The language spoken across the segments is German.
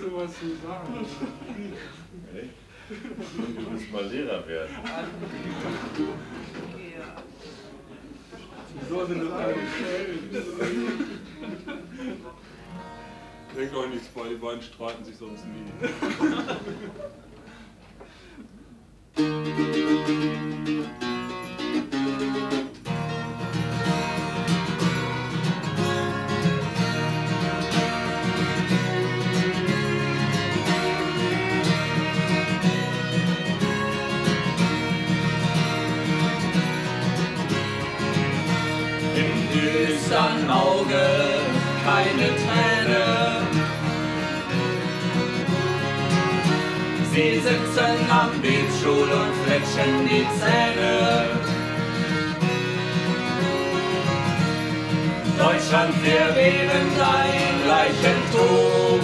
sowas zu sagen. Echt? Du musst mal Lehrer werden. So sind das alle gestellt. Denkt euch nichts bei, die beiden streiten sich sonst nie. Düstern Auge keine Träne. Sie sitzen am Webstuhl und fletschen die Zähne. Deutschland, wir weben dein Leichentuch.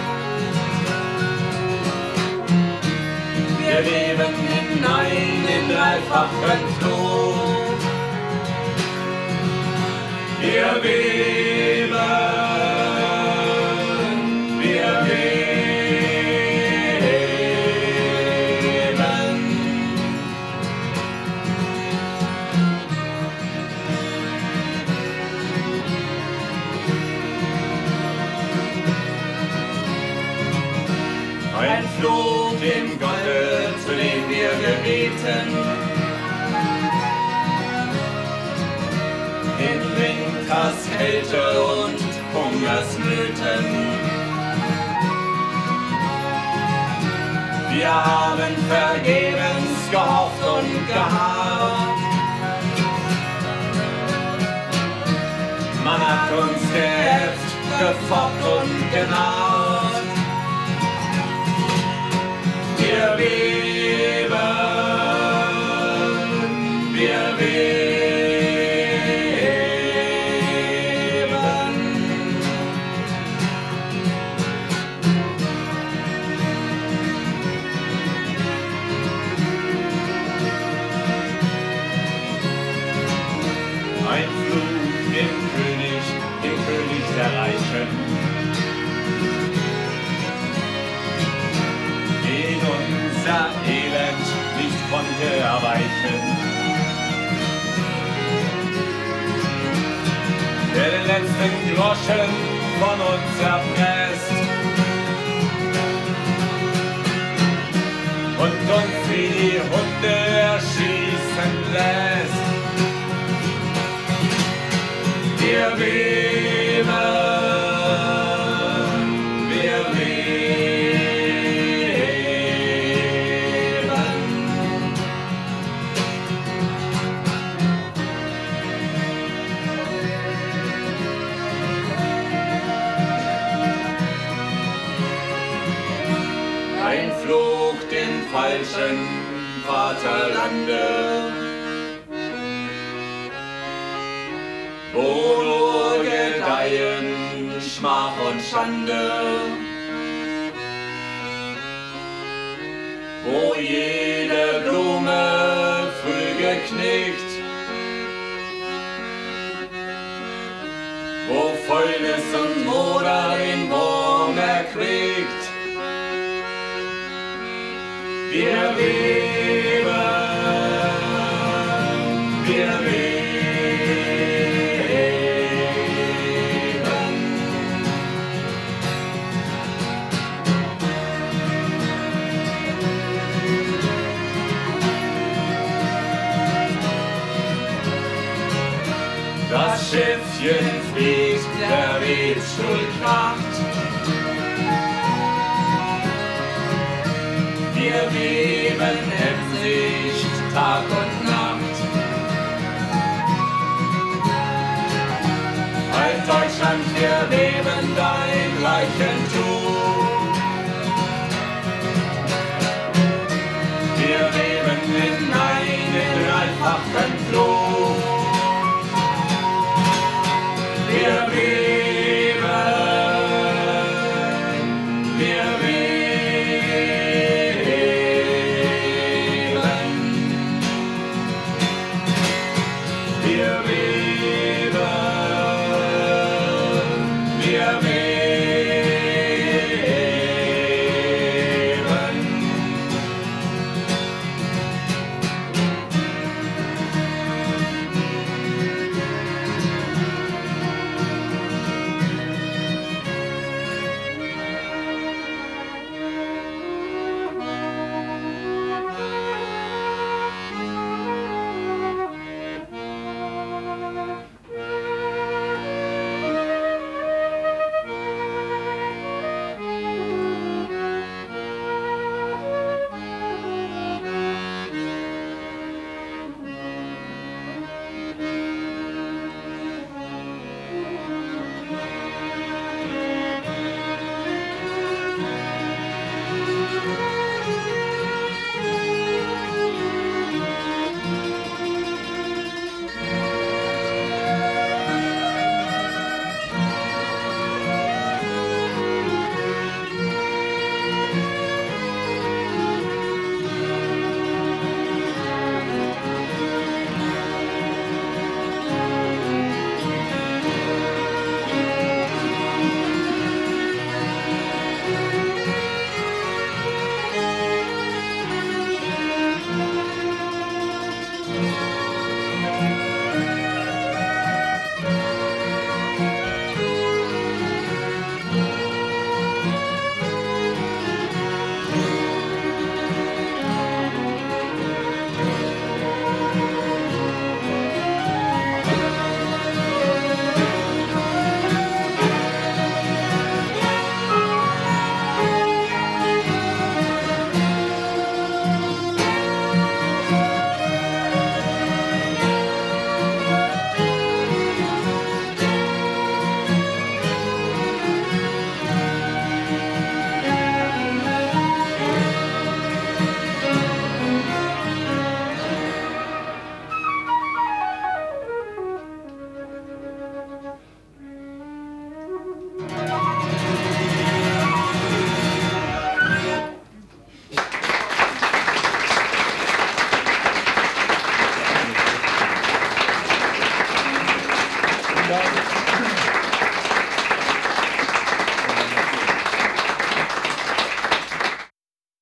Wir weben hinein in dreifachen Flug. Wir weben, wir weben. Ein Flug im Golde, zu dem wir gebeten. In Winters Kälte und Hungersnöten. Wir haben vergebens gehofft und geharrt. Man hat uns geäfft, gefoppt und genarrt. Wir weben, wir weben. Ein Flug im König der Reichen, den unser Elend nicht konnte erweichen. Der den letzten Groschen von uns erpresst und uns wie die Hunde erschießen lässt. Wir weben, wir weben. Ein Flug dem falschen Vaterlande, wo nur gedeihen Schmach und Schande, wo jede Blume früh geknickt, wo Fäulnis und Moder den Wurm erquickt. Wir weben, wir weben. Das Schiffchen fliegt, der Webstuhl kracht. Wir weben Emsicht Tag und Nacht. Halt Deutschland, wir weben dein Leichentuch. Wir weben hinein in dreifachen Flug. Wir weben, wir weben, wir weben, wir weben. Danke.